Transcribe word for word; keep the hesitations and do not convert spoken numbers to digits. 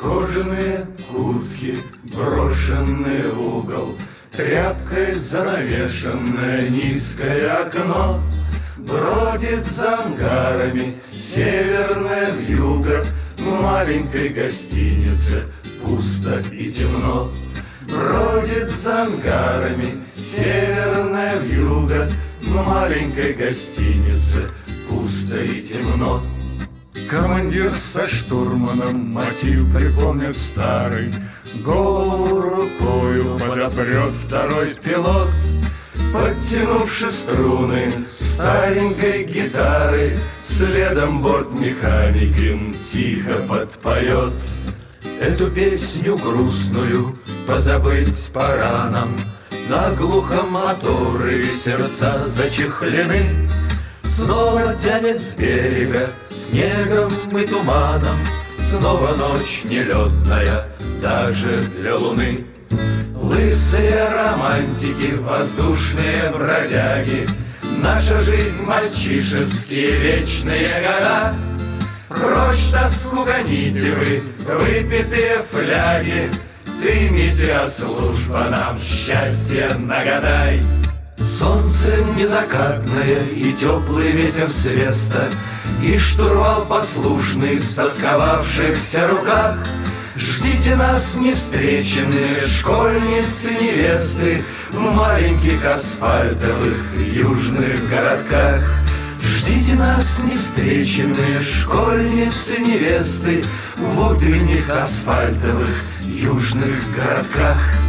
Кожаные куртки, брошенные в угол, тряпкой занавешенное низкое окно. Бродит за ангарами северное вьюга, в маленькой гостинице пусто и темно. Бродит за ангарами северная вьюга, в маленькой гостинице пусто и темно. Командир со штурманом мотив припомнит старый, голову рукою подопрет второй пилот. Подтянувши струны старенькой гитары, следом бортмеханик тихо подпоет. Эту песню грустную позабыть пора нам, наглухо моторы сердца зачехлены. Снова тянет с берега снегом и туманом, снова ночь нелетная даже для луны. Лысые романтики, воздушные бродяги, наша жизнь мальчишеские вечные года. Прочь тоску гоните вы, выпитые фляги, дымите, а служба нам счастье нагадай. Солнце незакатное и теплый ветер с веста, и штурвал послушный в стосковавшихся руках. Ждите нас, невстреченные школьницы-невесты, в маленьких асфальтовых южных городках. Ждите нас, невстреченные школьницы-невесты, в утренних асфальтовых южных городках.